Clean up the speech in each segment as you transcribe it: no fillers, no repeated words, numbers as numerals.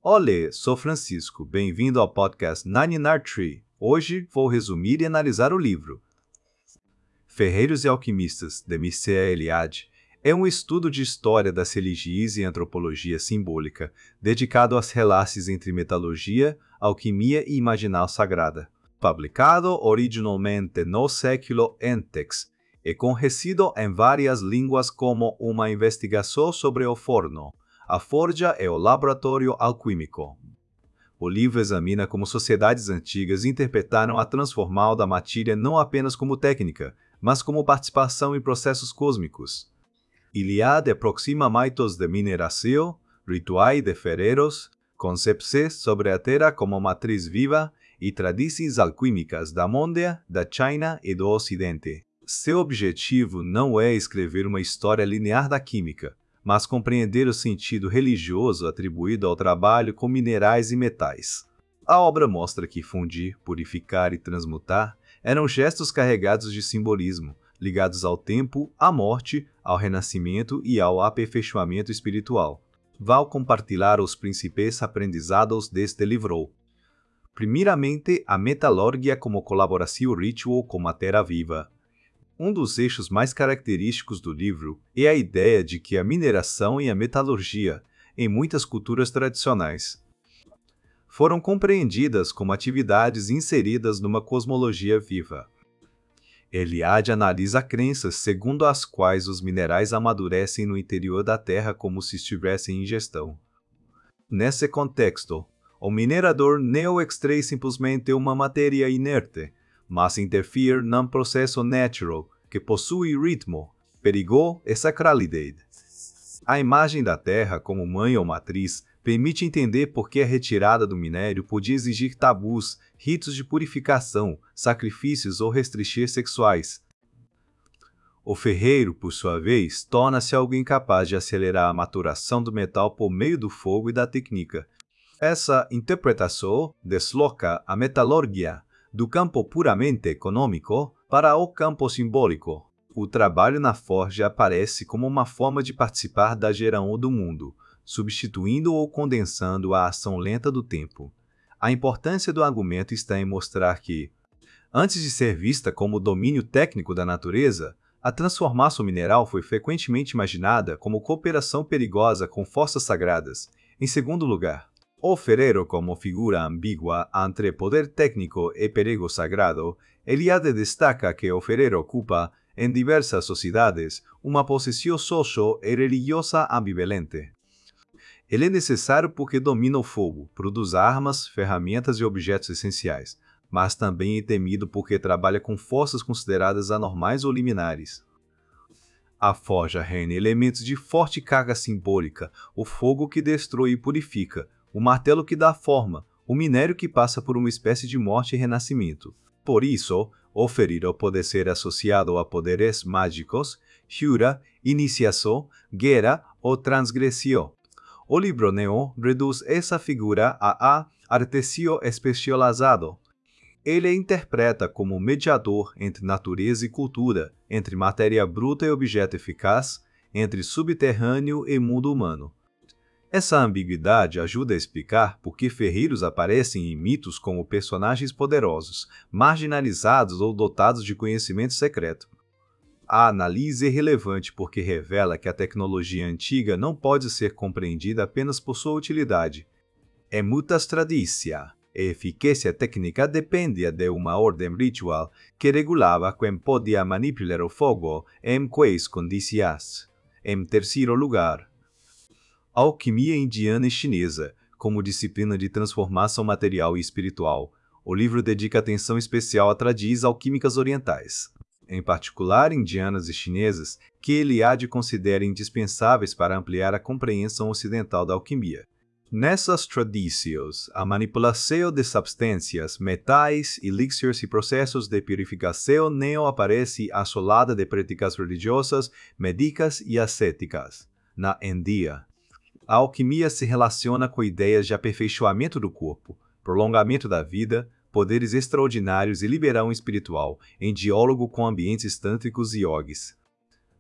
Olê, sou Francisco, bem-vindo ao podcast 99 Tree. Hoje vou resumir e analisar o livro Ferreiros e Alquimistas, de Mircea Eliade. É um estudo de história das religiões e antropologia simbólica, dedicado às relações entre metalurgia, alquimia e imaginação sagrada. Publicado originalmente no século XX e conhecido em várias línguas como uma investigação sobre o forno, a forja e o laboratório alquímico. O livro examina como sociedades antigas interpretaram a transformação da matéria não apenas como técnica, mas como participação em processos cósmicos. Eliade aproxima mitos de mineração, rituais de ferreiros, concepções sobre a Terra como matriz viva e tradições alquímicas da Mongolia, da China e do Ocidente. Seu objetivo não é escrever uma história linear da química, mas compreender o sentido religioso atribuído ao trabalho com minerais e metais. A obra mostra que fundir, purificar e transmutar eram gestos carregados de simbolismo, ligados ao tempo, à morte, ao renascimento e ao aperfeiçoamento espiritual. Vou compartilhar os principais aprendizados deste livro. Primeiramente, a metalurgia como colaboração ritual com a terra viva. Um dos eixos mais característicos do livro é a ideia de que a mineração e a metalurgia, em muitas culturas tradicionais, foram compreendidas como atividades inseridas numa cosmologia viva. Eliade analisa crenças segundo as quais os minerais amadurecem no interior da Terra como se estivessem em gestão. Nesse contexto, o minerador não extrai simplesmente uma matéria inerte, mas interfere num processo natural que possui ritmo, perigo e sacralidade. A imagem da Terra como mãe ou matriz permite entender por que a retirada do minério podia exigir tabus, ritos de purificação, sacrifícios ou restrições sexuais. O ferreiro, por sua vez, torna-se alguém capaz de acelerar a maturação do metal por meio do fogo e da técnica. Essa interpretação desloca a metalurgia do campo puramente econômico para o campo simbólico. O trabalho na forja aparece como uma forma de participar da geração do mundo, substituindo ou condensando a ação lenta do tempo. A importância do argumento está em mostrar que, antes de ser vista como domínio técnico da natureza, a transformação mineral foi frequentemente imaginada como cooperação perigosa com forças sagradas. Em segundo lugar, o ferreiro como figura ambígua entre poder técnico e perigo sagrado, Eliade destaca que o ferreiro ocupa, em diversas sociedades, uma posição social e religiosa ambivalente. Ele é necessário porque domina o fogo, produz armas, ferramentas e objetos essenciais, mas também é temido porque trabalha com forças consideradas anormais ou liminares. A forja reúne elementos de forte carga simbólica, o fogo que destrói e purifica, o martelo que dá forma, o minério que passa por uma espécie de morte e renascimento. Por isso, o ferreiro pode ser associado a poderes mágicos, jura, iniciação, guerra ou transgressão. O livro Neo reduz essa figura a artesão especializado. Ele interpreta como mediador entre natureza e cultura, entre matéria bruta e objeto eficaz, entre subterrâneo e mundo humano. Essa ambiguidade ajuda a explicar por que ferreiros aparecem em mitos como personagens poderosos, marginalizados ou dotados de conhecimento secreto. A análise é relevante porque revela que a tecnologia antiga não pode ser compreendida apenas por sua utilidade. Em muitas tradições, a eficácia técnica dependia de uma ordem ritual que regulava quem podia manipular o fogo em quais condições. Em terceiro lugar, a alquimia indiana e chinesa, como disciplina de transformação material e espiritual. O livro dedica atenção especial a tradições alquímicas orientais, em particular indianas e chinesas, que Eliade considera indispensáveis para ampliar a compreensão ocidental da alquimia. Nessas tradições, a manipulação de substâncias, metais, elixires e processos de purificação não aparece assolada de práticas religiosas, médicas e ascéticas. Na Índia, a alquimia se relaciona com ideias de aperfeiçoamento do corpo, prolongamento da vida, poderes extraordinários e liberação espiritual, em diálogo com ambientes tântricos e yogis.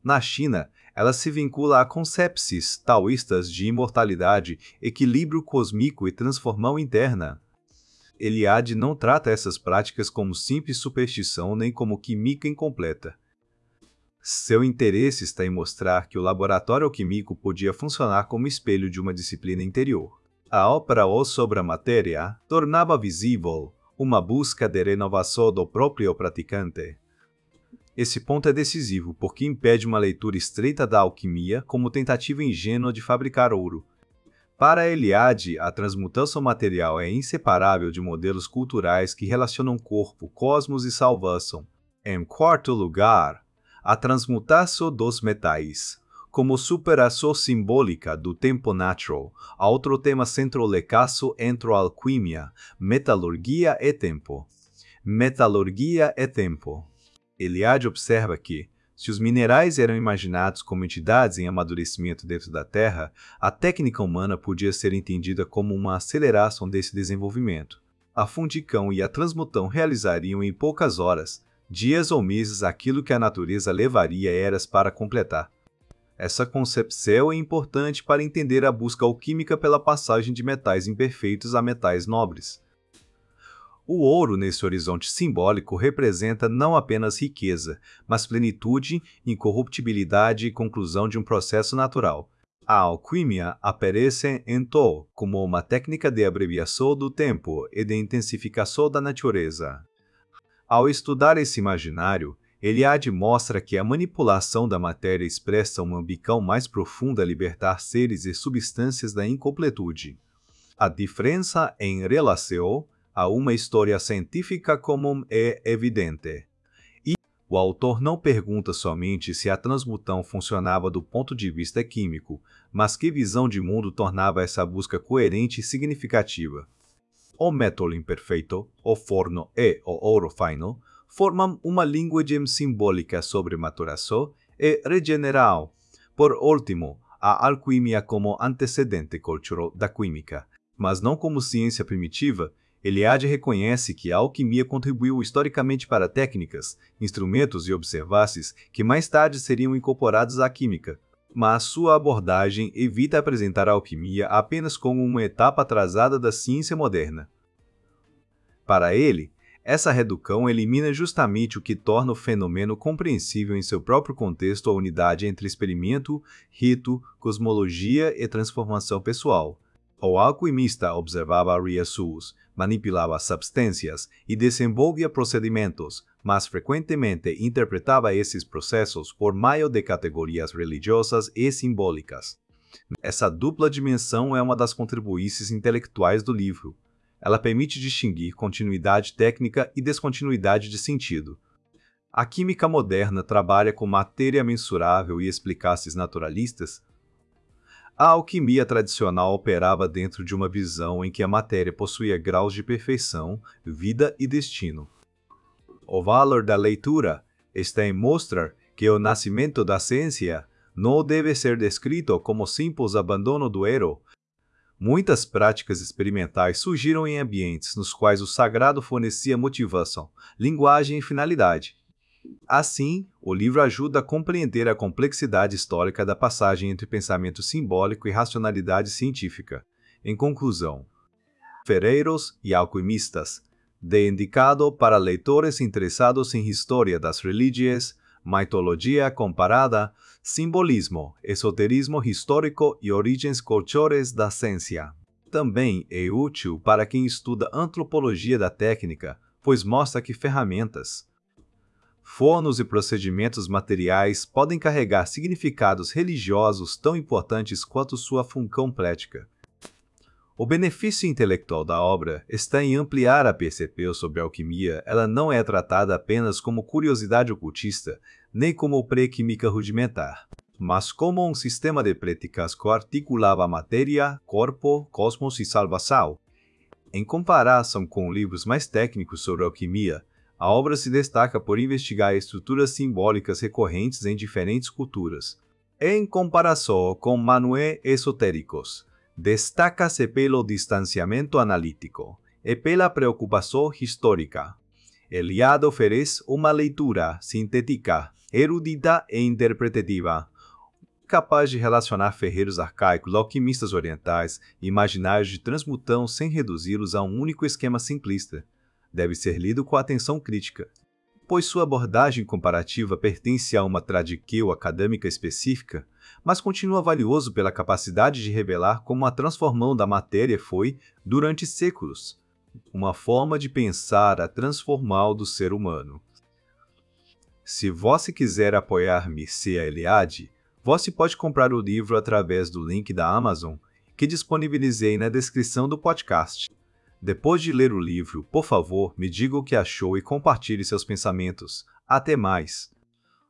Na China, ela se vincula a conceitos taoístas de imortalidade, equilíbrio cósmico e transformação interna. Eliade não trata essas práticas como simples superstição nem como química incompleta. Seu interesse está em mostrar que o laboratório alquímico podia funcionar como espelho de uma disciplina interior. A ópera O sobre a Matéria tornava visível uma busca de renovação do próprio praticante. Esse ponto é decisivo porque impede uma leitura estreita da alquimia como tentativa ingênua de fabricar ouro. Para Eliade, a transmutação material é inseparável de modelos culturais que relacionam corpo, cosmos e salvação. Em quarto lugar, a transmutação dos metais. Como superação simbólica do tempo natural, a outro tema central é caso entre alquimia, metalurgia e tempo. Metalurgia e tempo. Eliade observa que, se os minerais eram imaginados como entidades em amadurecimento dentro da Terra, a técnica humana podia ser entendida como uma aceleração desse desenvolvimento. A fundição e a transmutação realizariam em poucas horas, dias ou meses aquilo que a natureza levaria eras para completar. Essa concepção é importante para entender a busca alquímica pela passagem de metais imperfeitos a metais nobres. O ouro, nesse horizonte simbólico, representa não apenas riqueza, mas plenitude, incorruptibilidade e conclusão de um processo natural. A alquimia aparece, então, como uma técnica de abreviação do tempo e de intensificação da natureza. Ao estudar esse imaginário, Eliade mostra que a manipulação da matéria expressa uma ambição mais profunda a libertar seres e substâncias da incompletude. A diferença em relação a uma história científica comum é evidente. E o autor não pergunta somente se a transmutação funcionava do ponto de vista químico, mas que visão de mundo tornava essa busca coerente e significativa. O método imperfeito, o forno e o ouro fino formam uma linguagem simbólica sobre maturação e regeneração. Por último, a alquimia como antecedente cultural da química, mas não como ciência primitiva. Eliade reconhece que a alquimia contribuiu historicamente para técnicas, instrumentos e observances que mais tarde seriam incorporados à química, mas sua abordagem evita apresentar a alquimia apenas como uma etapa atrasada da ciência moderna. Para ele, essa redução elimina justamente o que torna o fenômeno compreensível em seu próprio contexto, a unidade entre experimento, rito, cosmologia e transformação pessoal. O alquimista observava rios, manipulava substâncias e desenvolvia procedimentos, mas frequentemente interpretava esses processos por meio de categorias religiosas e simbólicas. Essa dupla dimensão é uma das contribuições intelectuais do livro. Ela permite distinguir continuidade técnica e descontinuidade de sentido. A química moderna trabalha com matéria mensurável e explicações naturalistas. A alquimia tradicional operava dentro de uma visão em que a matéria possuía graus de perfeição, vida e destino. O valor da leitura está em mostrar que o nascimento da ciência não deve ser descrito como simples abandono do erro. Muitas práticas experimentais surgiram em ambientes nos quais o sagrado fornecia motivação, linguagem e finalidade. Assim, o livro ajuda a compreender a complexidade histórica da passagem entre pensamento simbólico e racionalidade científica. Em conclusão, Ferreiros e Alquimistas, de indicado para leitores interessados em história das religiões, mitologia comparada, simbolismo, esoterismo histórico e origens culturais da ciência. Também é útil para quem estuda antropologia da técnica, pois mostra que ferramentas, fornos e procedimentos materiais podem carregar significados religiosos tão importantes quanto sua função prática. O benefício intelectual da obra está em ampliar a percepção sobre a alquimia. Ela não é tratada apenas como curiosidade ocultista, nem como pré-química rudimentar, mas como um sistema de práticas que articulava matéria, corpo, cosmos e salvação. Em comparação com livros mais técnicos sobre alquimia, a obra se destaca por investigar estruturas simbólicas recorrentes em diferentes culturas. Em comparação com manuais esotéricos, destaca-se pelo distanciamento analítico e pela preocupação histórica. Eliade oferece uma leitura sintética, erudita e interpretativa, capaz de relacionar ferreiros arcaicos, alquimistas orientais e imaginários de transmutão sem reduzi-los a um único esquema simplista. Deve ser lido com atenção crítica, pois sua abordagem comparativa pertence a uma tradição acadêmica específica, mas continua valioso pela capacidade de revelar como a transformação da matéria foi, durante séculos, uma forma de pensar a transformal do ser humano. Se você quiser apoiar Mircea Eliade, você pode comprar o livro através do link da Amazon, que disponibilizei na descrição do podcast. Depois de ler o livro, por favor, me diga o que achou e compartilhe seus pensamentos. Até mais!